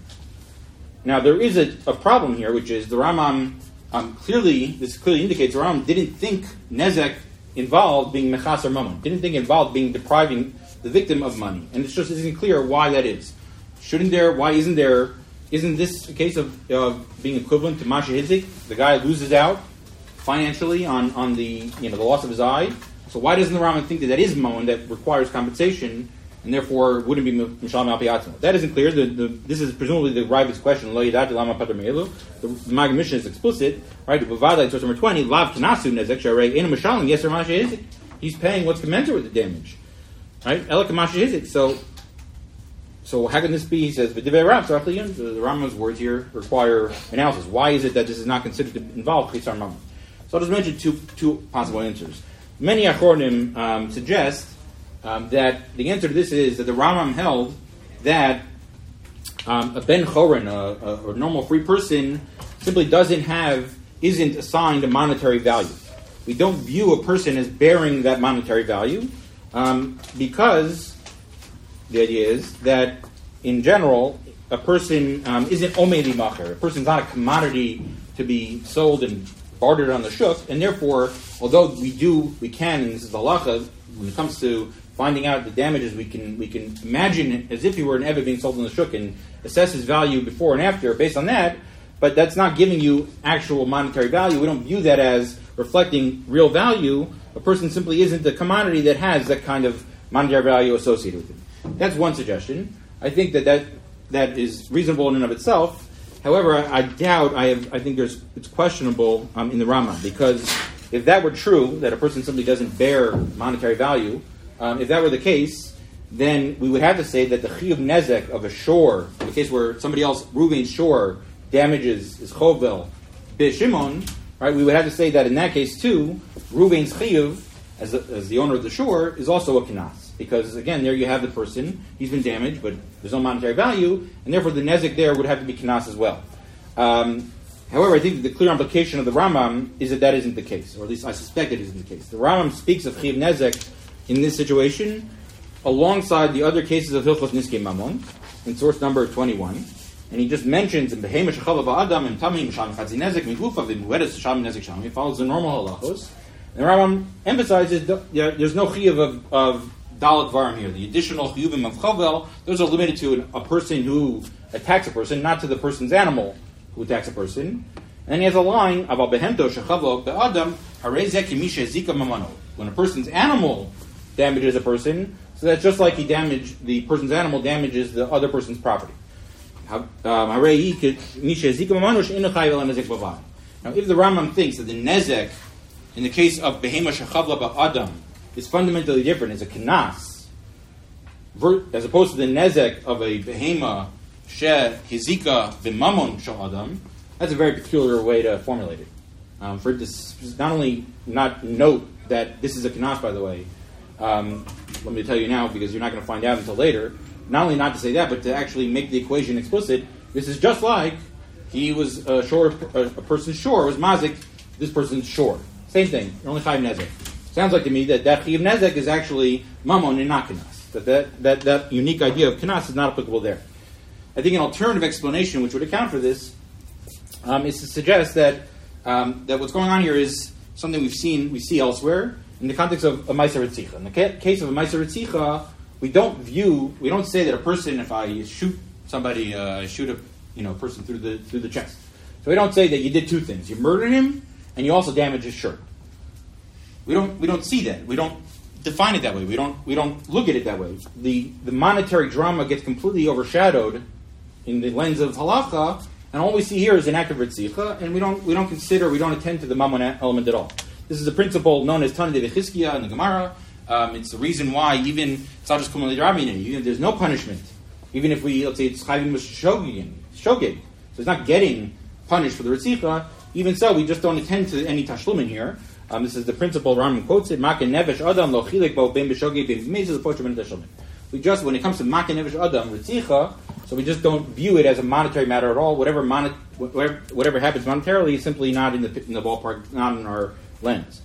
S1: Now there is a, a problem here, which is the Rambam um, clearly, this clearly indicates the Rambam didn't think Nezek involved being Mechaser Mamon, didn't think involved being depriving the victim of money. And it just isn't clear why that is. Shouldn't there, why isn't there, isn't this a case of uh, being equivalent to Masha Hizik? The guy loses out financially on, on the, you know, the loss of his eye. So why doesn't the Rambam think that that is Mamon that requires compensation and therefore wouldn't be Mishal Malpiatzmo? That isn't clear. The, the, this is presumably the Ravid's question. Lo Yidati Lama Pater Me'elu. The, the Maggid Mishnah is explicit, right? Bavada, source number twenty. Lav Knasu Nezek Sharei Enu Mishalim Yeser Masha Hizik. He's paying what's commensurate with the damage, right? Elak Masha Hizik. So, so how can this be? He says, "V'divei Rav." So the, the Rambam's words here require analysis. Why is it that this is not considered to involve Chisar Mamon? So I'll just mention two two possible answers. Many Achronim um, suggest um, that the answer to this is that the Rambam held that um, a ben chorin, a, a, a normal free person, simply doesn't have, isn't assigned a monetary value. We don't view a person as bearing that monetary value um, because the idea is that in general a person um, isn't omedi macher. A person's not a commodity to be sold and bartered on the shuk, and therefore, although we do, we can, and this is the halacha, when it comes to finding out the damages, we can we can imagine as if he were an eved being sold on the shuk and assess his value before and after based on that, but that's not giving you actual monetary value. We don't view that as reflecting real value. A person simply isn't a commodity that has that kind of monetary value associated with it. That's one suggestion. I think that that, that is reasonable in and of itself. However, I, I doubt, I have, I think there's, it's questionable um, in the Rama, because if that were true, that a person simply doesn't bear monetary value, um, if that were the case, then we would have to say that the chiyuv nezek of a shore, in the case where somebody else, Reuven's shore, damages his chovel, b'shimon, right, we would have to say that in that case too, Reuven's chiyuv, as the, as the owner of the shore, is also a kinas. Because, again, there you have the person, he's been damaged, but there's no monetary value, and therefore the nezek there would have to be kinas as well. Um, however, I think that the clear implication of the Rambam is that that isn't the case, or at least I suspect it isn't the case. The Rambam speaks of chiyuv nezek in this situation alongside the other cases of Hilchos Niskei Mamon, in source number twenty-one, and he just mentions in Behema Shechava Ba'adam and Tamim Sham Chatzi Nezek Migufa V'Muedes Sham Nezek Sham. He follows the normal halachos. And the Rambam emphasizes that there's no chiyuv of, of Dalet Varim here. The additional chiyuvim of chavel, those are limited to an, a person who attacks a person, not to the person's animal who attacks a person. And then he has a line, Aval behemto shechavlo be'adam, harei zeh kimisha zika mamano. When a person's animal damages a person, so that's just like he damaged, the person's animal damages the other person's property. Now, if the Rambam thinks that the nezek, in the case of behema shechavla ba'adam, is fundamentally different, is a kenas, as opposed to the nezek of a behema she hizika b'mamon shel adam, that's a very peculiar way to formulate it. Um, for this, not only not note that this is a kenas, by the way, um, let me tell you now, because you're not going to find out until later, not only not to say that, but to actually make the equation explicit. This is just like he was uh, short, a, a person short was mazik, this person's short. Same thing, you're only chayiv nezek. Sounds like to me that that chayiv nezek is actually mamon and not kenas. That, that that that unique idea of kenas is not applicable there. I think an alternative explanation which would account for this um, is to suggest that um, that what's going on here is something we've seen, we see elsewhere in the context of a ma'aser ritzicha. In the ca- case of a ma'aser ritzicha, we don't view, we don't say that a person, if I shoot somebody, uh, shoot a you know person through the through the chest. So we don't say that you did two things: you murdered him and you also damaged his shirt. We don't we don't see that. We don't define it that way. We don't we don't look at it that way. The the monetary drama gets completely overshadowed in the lens of halacha, and all we see here is an act of ritzicha, and we don't we don't consider, we don't attend to the mammon element at all. This is a principle known as Tana de V'chizkiya in the Gemara. Um, it's the reason why even it's not just kumali d'rabbanan, even if there's no punishment, even if we let's say it's chayvin shogig, shogig, so it's not getting punished for the ritzicha. Even so, we just don't attend to any tashlumin here. Um, this is the principle Rambam quotes it. Maken nevesh adam lo chilek bo ben b'shogig ben b'mezid l'pocher ben tashlumin. We just, when it comes to maken nevesh adam ritzicha, so we just don't view it as a monetary matter at all. Whatever monet, whatever, whatever happens monetarily is simply not in the in the ballpark, not in our lens.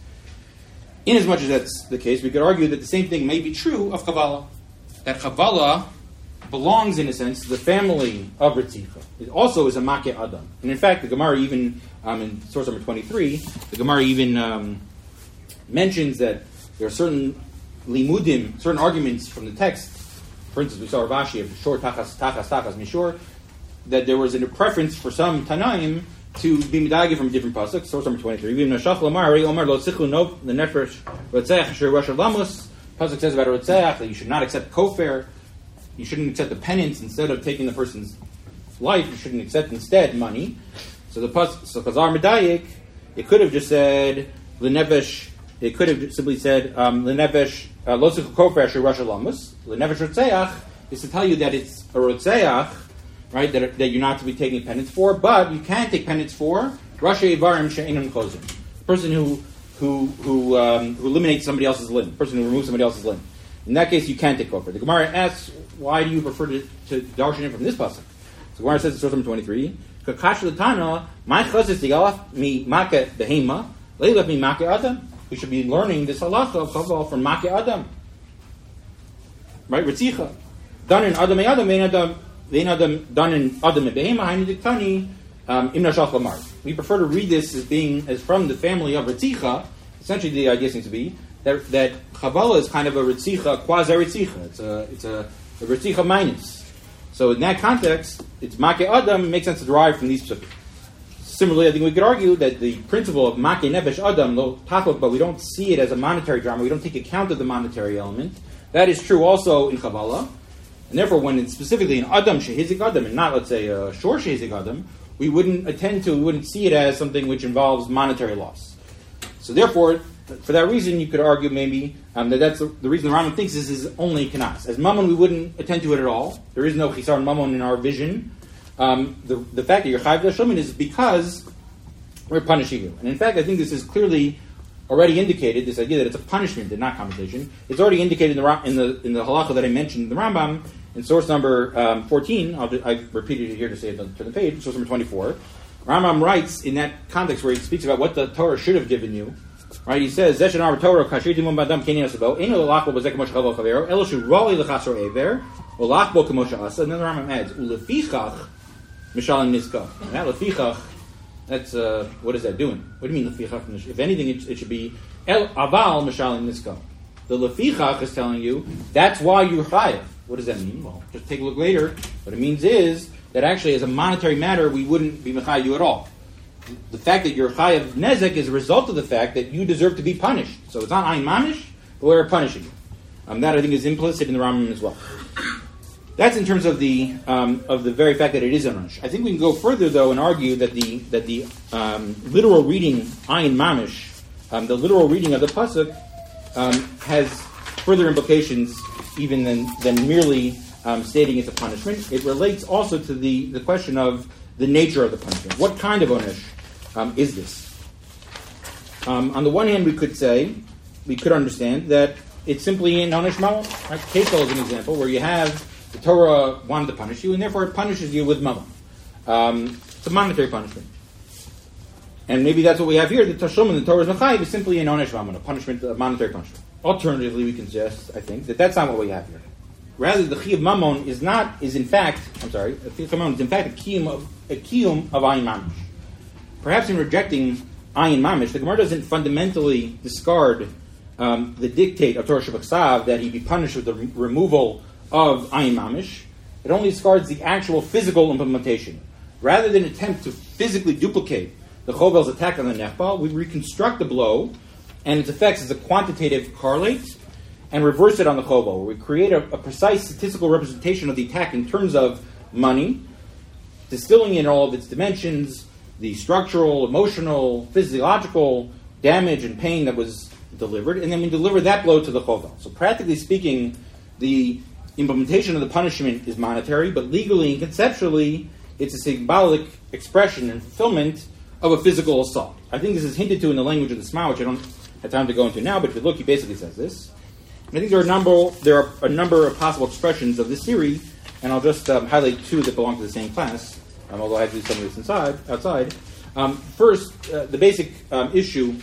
S1: In as much as that's the case, we could argue that the same thing may be true of Chavala. That Chavala belongs, in a sense, to the family of Ritzicha. It also is a Makeh Adam. And in fact, the Gemara even, um, in source number twenty-three, the Gemara even um, mentions that there are certain limudim, certain arguments from the text. For instance, we saw Rav Ashi of Shor Tachas Tachas Tachas Mishor, that there was a preference for some Tanaim to be medagig from different pasuk. Source number twenty-three. Even Nashach Lamari Omar Lo Sichu No the Nefesh Rotzeach Asher Rosh Lamus. Pasuk says about Rotzeach that you should not accept kofar. You shouldn't accept the penance instead of taking the person's life. You shouldn't accept instead money. So the pasuk, so Chazar Medayik, it could have just said Lenefesh. It could have simply said um, Lenefesh Lo Sichu Kofar Asher Rosh Lamus. Lenefesh Rotzeach is to tell you that it's a Rotzeach. Right, that, that you're not to be taking penance for, but you can take penance for Rashi Ivarim She'enon Chozim, the person who who who um, who eliminates somebody else's limb, the person who removes somebody else's limb. In that case, you can take kofar. The Gemara asks, why do you prefer to, to darshan it from this pasuk? So the Gemara says in source number twenty-three, Kakash l'tana, my chazis tigalaf mi makeh behema, leilaf mi makeh adam. We should be learning this halacha of chaval from makeh adam. Right, ritzicha. Done in adam me adam, mein adam. We prefer to read this as being as from the family of Ritzicha. Essentially, the idea seems to be that that Chavala is kind of a Ritzicha, quasi Ritzicha. It's a it's a, a Ritzicha minus. So in that context, it's Makeh Adam. It makes sense to derive from these specific. Similarly, I think we could argue that the principle of Makeh Nefesh Adam, lo takov, but we don't see it as a monetary drama. We don't take account of the monetary element. That is true also in Chavala. And therefore, when it's specifically an Adam Shehizik Adam, and not, let's say, a Shor Shehizik Adam, we wouldn't attend to, we wouldn't see it as something which involves monetary loss. So therefore, for that reason, you could argue maybe um, that that's the, the reason the Rambam thinks this is only Kanas. As Mammon, we wouldn't attend to it at all. There is no Chisar Mammon in our vision. Um, the, the fact that you're Chayiv L'Shlomin is because we're punishing you. And in fact, I think this is clearly already indicated, this idea that it's a punishment and not compensation. It's already indicated in the in the, in the halacha that I mentioned in the Rambam, in source number um, fourteen. I'll just, I repeated it here to say it to the page, source number twenty-four. Rambam writes in that context where he speaks about what the Torah should have given you. Right, he says, "Zeshan Ar Torah Kashir Dimon Badam Keni Asabo Eno Lachbo Bezek Moshe Chavol Chavero Eloshu Roli Lechasor Ever Olachbo Kemoshe Asa." And then the Rambam adds, "Ulefichach Mishalim Niska." That lefichach, that's uh, what is that doing? What do you mean lefichach? If anything, it, it should be El Aval Mishalim Niska. The lefichach is telling you that's why you're chayav. What does that mean? Well, just take a look later. What it means is that actually, as a monetary matter, we wouldn't be mechayev you at all. The fact that you're chayav nezek is a result of the fact that you deserve to be punished. So it's not ayin mamish, but we're punishing you. Um, that I think is implicit in the Rambam as well. That's in terms of the um, of the very fact that it is an onesh. I think we can go further though and argue that the that the um, literal reading ayin mamish, um, the literal reading of the pasuk, um, has further implications even than than merely um, stating it's a punishment. It relates also to the, the question of the nature of the punishment. What kind of onesh um, is this? Um, on the one hand, we could say we could understand that it's simply an onesh mamon. Right? Kekel is an example where you have the Torah wanted to punish you, and therefore it punishes you with mammon. Um, it's a monetary punishment. And maybe that's what we have here. The Tashlum in the Torah's Mechayiv is simply an onesh mammon, a punishment, a monetary punishment. Alternatively, we can suggest, I think, that that's not what we have here. Rather, the Chiyuv Mammon is not, is in fact, I'm sorry, the Chiyuv Mammon is in fact a kiyum of, a kiyum of Ayin Mamish. Perhaps in rejecting Ayin Mamish, the Gemara doesn't fundamentally discard um, the dictate of Torah Shabbat that he be punished with the re- removal of Ayin Mamish. It only discards the actual physical implementation. Rather than attempt to physically duplicate the Chovel's attack on the Nechbal, we reconstruct the blow and its effects as a quantitative correlate and reverse it on the Chovel, where we create a, a precise statistical representation of the attack in terms of money, distilling in all of its dimensions, the structural, emotional, physiological damage and pain that was delivered, and then we deliver that blow to the Chovel. So practically speaking, the implementation of the punishment is monetary, but legally and conceptually, it's a symbolic expression and fulfillment of a physical assault. I think this is hinted to in the language of the Sma, which I don't have time to go into now, but if you look, he basically says this. And I think there are a number, there are a number of possible expressions of this theory, and I'll just um, highlight two that belong to the same class, um, although I have to do some of this inside, outside. Um, first, uh, the basic um, issue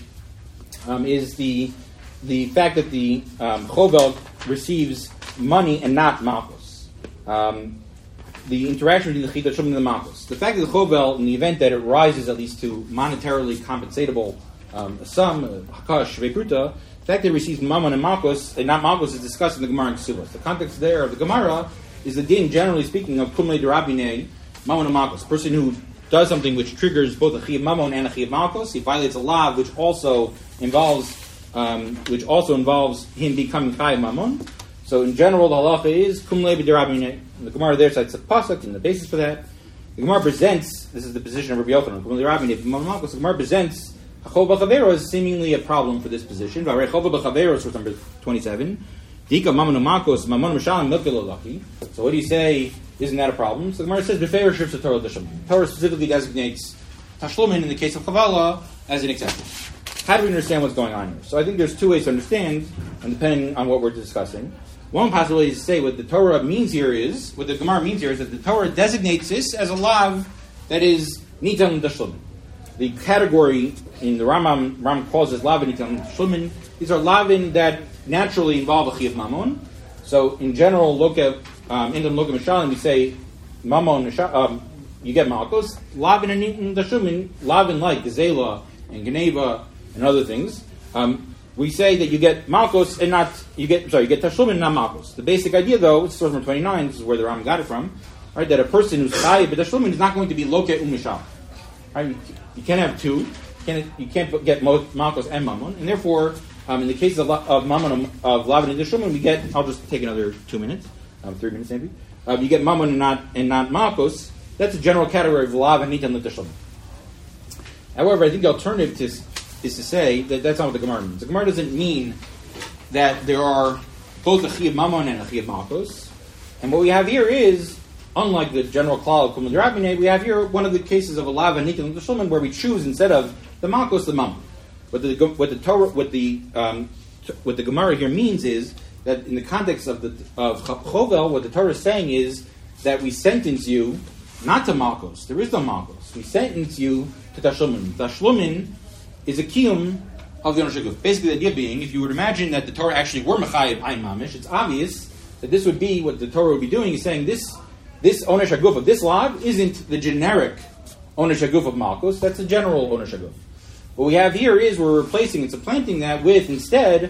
S1: um, is the the fact that the um, Chovel receives money and not Malchus. Um, the interaction between the Chiyuv and the Malchus. The fact that the Chovel, in the event that it rises at least to monetarily compensatable um, sum, Hakash, Vepruta, the fact that it receives Mammon and Malchus, and not Malchus, is discussed in the Gemara and Ksubos. The context there of the Gemara is the din, generally speaking, of Kumle Derabine, Mammon and Malchus. A person who does something which triggers both a Chiyuv Mammon and a Chiyuv Malchus, he violates a law which also involves um, which also involves him becoming Chayav Mammon. So in general, the halacha is Kumle Derabine. The Gemara there cites a pasuk and the basis for that. The Gemara presents, this is the position of Rabbi Yochanan, Kumle Derabine, Mammon and Malchus. The Gemara presents Chol b'chavero is seemingly a problem for this position. Chol b'chavero is number twenty-seven. Dika mammon u'makos mammon m'shalim milkelolaki. So what do you say? Isn't that a problem? So the Gemara says b'feir shifts of Torah d'shem. Torah specifically designates tashlumin in the case of chavala as an example. How do we understand what's going on here? So I think there's two ways to understand, and depending on what we're discussing. One possibility is to say what the Torah means here is, what the Gemara means here is that the Torah designates this as a lav that is nitan d'shlumin. The category in the Rambam, Ram calls this lavin nitan d'shlumin. These are lavin that naturally involve a chiyuv mammon. So in general, look at um, in the look at Mishalim, we say mammon. Um, you get malchus. Lavin and nitan d'shlumin, lavin like gezela and geneva and other things. Um, we say that you get malchus and not you get sorry you get tashlumin and not malchus. The basic idea, though, it's source number twenty-nine. This is where the Ram got it from. Right, that a person who's chayav but tashlumin is not going to be loke umishal. Right, you can't have two. You can't, you can't get malchus and mammon, and therefore, um, in the case of, of mammon of lavin and tashlumin, we get. I'll just take another two minutes, um, three minutes maybe. Uh, you get mammon and not and not malchus. That's a general category of lav and nitan l'tashlumin. However, I think the alternative to is to say that that's not what the Gemara means. The Gemara doesn't mean that there are both a chiyuv mammon and a chiyuv malchus. And what we have here is, unlike the general klal of Kumul Rabineh, we have here one of the cases of a lav and nitan l'tashlumin where we choose instead of the malchus the mammon. What the what the Torah what the um, what the Gemara here means is that in the context of the of Chovel, what the Torah is saying is that we sentence you not to malchus. There is no malchus. We sentence you to tashlumin. Tashlumin is a kiyum of the onesh haguf. Basically, the idea being, if you would imagine that the Torah actually were mechayev ayin mamish, it's obvious that this would be what the Torah would be doing. Is saying this this onesh haguf of this lav isn't the generic onesh haguf of malchus. That's a general onesh haguf. What we have here is we're replacing and supplanting that with instead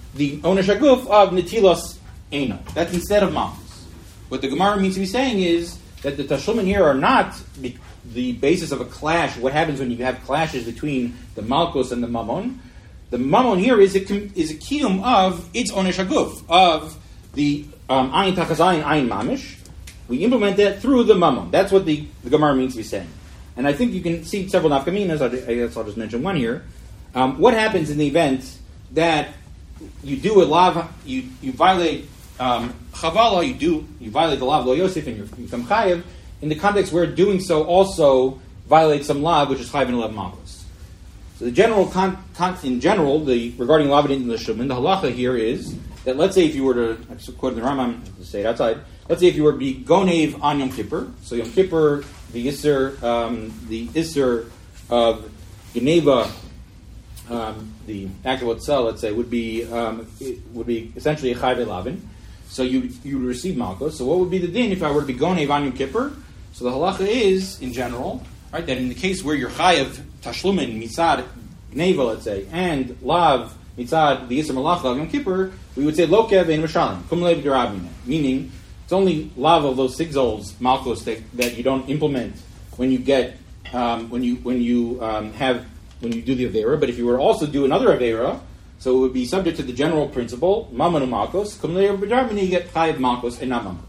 S1: the onesh haguf of netilos eino. That's instead of malchus. What the Gemara means to be saying is that the tashlumin here are not the, the basis of a clash. What happens when you have clashes between the malchus and the mammon? The mammon here is a, is a kiyum of its onesh haguf, of the um, ayin tachazayin, ayin mamish. We implement that through the mammon. That's what the, the Gemara means to be saying. And I think you can see several nafkaminas. I guess I'll just mention one here. Um, what happens in the event that you do a lav, you, you violate um, chavala, you do you violate the lav lo yosef and you become chayiv, in the context where doing so also violates some lav, which is chayiv and lav malchus. So the general con, con, in general, the regarding lav and the shumin, the halacha here is that let's say if you were to, according to the Rambam, to say it outside, let's say if you were to be gonev on Yom Kippur, so Yom Kippur, the Isser, um, the Isser of Geneva, um, the act of Otzel, let's say, would be um, it would be essentially a chayve lavin. So you you would receive malchus. So what would be the din if I were to be gonev on Yom Kippur? So the halacha is, in general, right, that in the case where you're chayav tashlumin mitzad Geneva, let's say, and lav mitzad the Isser malacha of Yom Kippur, we would say lokev ein mishalim kum lev derabine, meaning it's only lav of those sigzols malchus that, that you don't implement when you get um, when you when you um, have when you do the avera. But if you were to also do another avera, so it would be subject to the general principle mammon and malchus. Come later, you get chayav malchus and not mammon.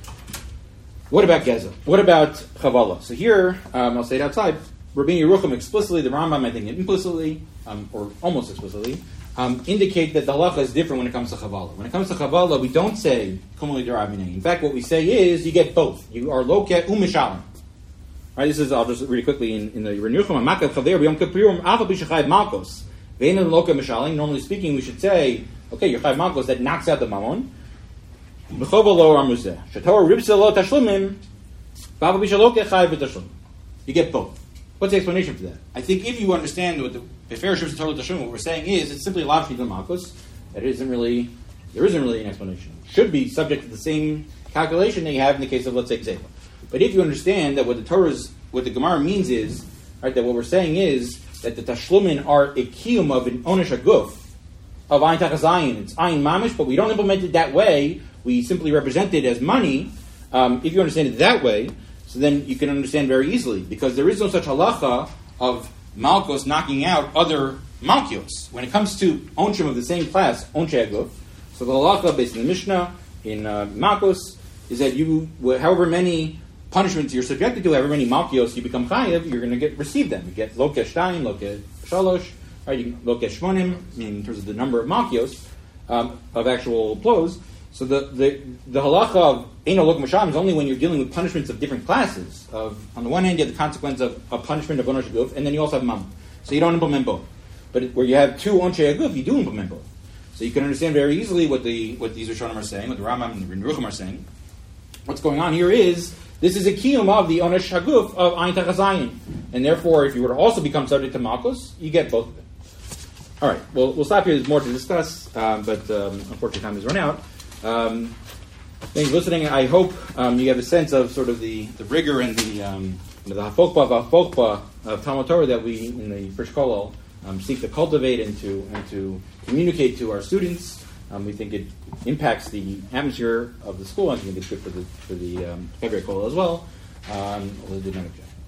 S1: What about geza? What about chavala? So here um, I'll say it outside. Rabbeinu Yerucham explicitly, the Rambam I think implicitly um, or almost explicitly. Um, indicate that the halacha is different when it comes to chavala. When it comes to chavala, we don't say kumuli derabinei. In fact, what we say is you get both. You are loket umishalim. Right? This is I'll just read it quickly in, in the Renucham. Makav chaver b'yom kippurim alpha b'shachayv malchus ve'ein loket mishalim. Normally speaking, we should say, okay, you're chayv malchus that knocks out the mammon. B'chova lo ramuzeh shator ribsa lo tashlumim b'alpha b'shaloket chayv v'tashlum. You get both. What's the explanation for that? I think if you understand what the Befer Shivs Torah Tashum, what we're saying is it's simply lav shidam malchus. That isn't really there isn't really an explanation. It should be subject to the same calculation that you have in the case of, let's say, Gzela. But if you understand that what the Torah's what the Gemara means is right, that what we're saying is that the tashlumin are a kiyum of an onesh haguf of ayin tachazayin. It's ayin mamish, but we don't implement it that way. We simply represent it as money. Um, if you understand it that way, so then you can understand very easily, because there is no such halacha of malchus knocking out other malchios. When it comes to onshim of the same class, onshe haguf, so the halacha based in the Mishnah, in uh, malchus, is that you, however many punishments you're subjected to, however many malchios you become chayiv, you're going to get receive them. You get lokesh shtayim, lokesh shalosh, right? You lokesh shmonim, meaning in terms of the number of malchios, um, of actual blows. So the, the, the halacha of Eino Lok Masham is only when you're dealing with punishments of different classes. Of on the one hand, you have the consequence of a punishment of Onesh Haguf, and then you also have Mam. So you don't implement both. But where you have two Onshe Haguf, you do implement both. So you can understand very easily what the what these Rishonim are saying, what the Rambam and the Renuchim are saying. What's going on here is, this is a kiyum of the Onesh Haguf of Ayin Tachazayin. And therefore, if you were to also become subject to Malchus, you get both of them. All right, well, we'll stop here. There's more to discuss, um, but um, unfortunately time has run out. Um, thanks for listening. I hope um, you have a sense of sort of the, the rigor and the um, the hafokpa v'hafokpa of Talmud Torah that we in the Frisch Kollel um, seek to cultivate and to and to communicate to our students. Um, we think it impacts the atmosphere of the school. I think it's good for the for the um, February Kollel as well. Um, although they did not object.